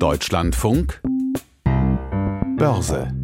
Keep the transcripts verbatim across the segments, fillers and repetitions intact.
Deutschlandfunk Börse.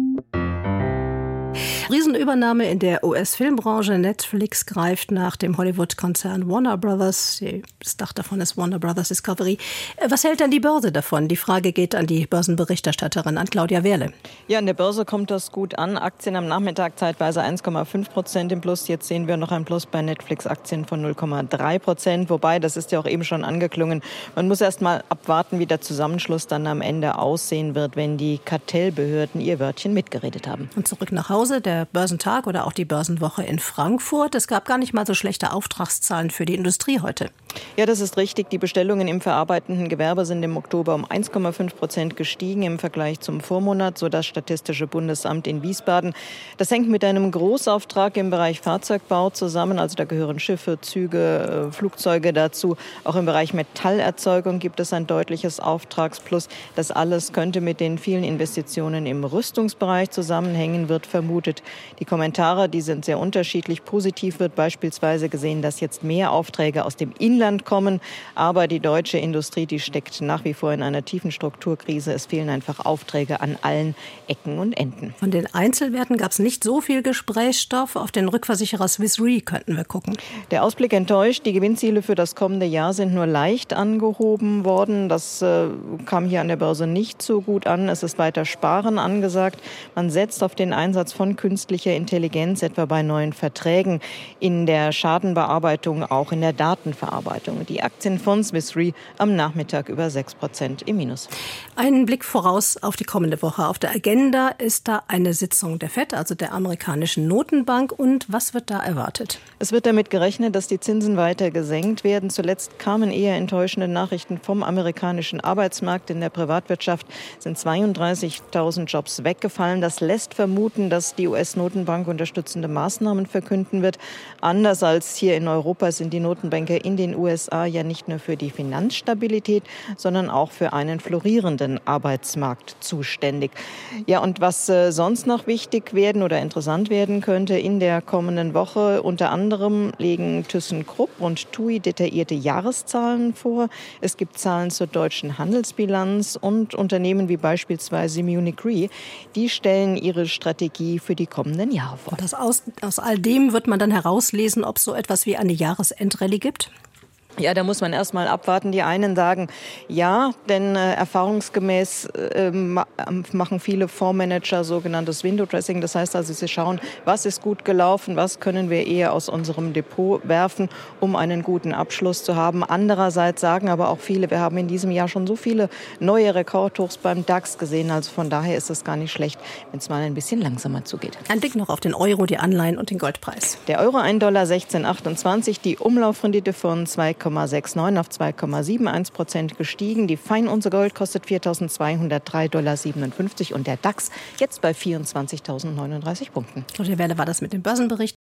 Riesenübernahme in der U S-Filmbranche. Netflix greift nach dem Hollywood-Konzern Warner Brothers. Das Dach davon ist Warner Brothers Discovery. Was hält denn die Börse davon? Die Frage geht an die Börsenberichterstatterin, an Claudia Wehrle. Ja, an der Börse kommt das gut an. Aktien am Nachmittag zeitweise eins Komma fünf Prozent im Plus. Jetzt sehen wir noch ein Plus bei Netflix-Aktien von null Komma drei Prozent. Wobei, das ist ja auch eben schon angeklungen, man muss erst mal abwarten, wie der Zusammenschluss dann am Ende aussehen wird, wenn die Kartellbehörden ihr Wörtchen mitgeredet haben. Und zurück nach Hause, der Börsentag oder auch die Börsenwoche in Frankfurt. Es gab gar nicht mal so schlechte Auftragszahlen für die Industrie heute. Ja, das ist richtig. Die Bestellungen im verarbeitenden Gewerbe sind im Oktober um eins Komma fünf Prozent gestiegen im Vergleich zum Vormonat, so das Statistische Bundesamt in Wiesbaden. Das hängt mit einem Großauftrag im Bereich Fahrzeugbau zusammen. Also da gehören Schiffe, Züge, Flugzeuge dazu. Auch im Bereich Metallerzeugung gibt es ein deutliches Auftragsplus. Das alles könnte mit den vielen Investitionen im Rüstungsbereich zusammenhängen, wird vermutet. Die Kommentare, die sind sehr unterschiedlich. Positiv wird beispielsweise gesehen, dass jetzt mehr Aufträge aus dem Inland kommen. Aber die deutsche Industrie, die steckt nach wie vor in einer tiefen Strukturkrise. Es fehlen einfach Aufträge an allen Ecken und Enden. Von den Einzelwerten gab es nicht so viel Gesprächsstoff. Auf den Rückversicherer Swiss Re könnten wir gucken. Der Ausblick enttäuscht. Die Gewinnziele für das kommende Jahr sind nur leicht angehoben worden. Das äh, kam hier an der Börse nicht so gut an. Es ist weiter Sparen angesagt. Man setzt auf den Einsatz von künstlicher Intelligenz, etwa bei neuen Verträgen, in der Schadenbearbeitung, auch in der Datenverarbeitung. Die Aktien von Swiss Re am Nachmittag über sechs Prozent im Minus. Einen Blick voraus auf die kommende Woche. Auf der Agenda ist da eine Sitzung der Fed, also der amerikanischen Notenbank. Und was wird da erwartet? Es wird damit gerechnet, dass die Zinsen weiter gesenkt werden. Zuletzt kamen eher enttäuschende Nachrichten vom amerikanischen Arbeitsmarkt. In der Privatwirtschaft sind zweiunddreißigtausend Jobs weggefallen. Das lässt vermuten, dass die U S-Notenbank unterstützende Maßnahmen verkünden wird. Anders als hier in Europa sind die Notenbanker in den U S A ja nicht nur für die Finanzstabilität, sondern auch für einen florierenden Arbeitsmarkt zuständig. Ja, und was äh, sonst noch wichtig werden oder interessant werden könnte in der kommenden Woche, unter anderem legen ThyssenKrupp und T U I detaillierte Jahreszahlen vor. Es gibt Zahlen zur deutschen Handelsbilanz und Unternehmen wie beispielsweise Munich Re, die stellen ihre Strategie für die kommenden Jahre vor. Das aus, aus all dem wird man dann herauslesen, ob es so etwas wie eine Jahresendrallye gibt? Ja, da muss man erst mal abwarten. Die einen sagen ja, denn äh, erfahrungsgemäß äh, ma- machen viele Fondsmanager sogenanntes Window-Dressing. Das heißt also, sie schauen, was ist gut gelaufen, was können wir eher aus unserem Depot werfen, um einen guten Abschluss zu haben. Andererseits sagen aber auch viele, wir haben in diesem Jahr schon so viele neue Rekordhochs beim DAX gesehen. Also von daher ist es gar nicht schlecht, wenn es mal ein bisschen langsamer zugeht. Ein Blick noch auf den Euro, die Anleihen und den Goldpreis. Der Euro ein Dollar sechzehn Komma achtundzwanzig, die Umlaufrendite von zwei Komma neunundsechzig auf zwei Komma einundsiebzig Prozent gestiegen. Die Feinunze Gold kostet viertausendzweihundertdrei Komma siebenundfünfzig Dollar und der DAX jetzt bei vierundzwanzigtausendneununddreißig Punkten. Claudia Wehrle war das mit dem Börsenbericht.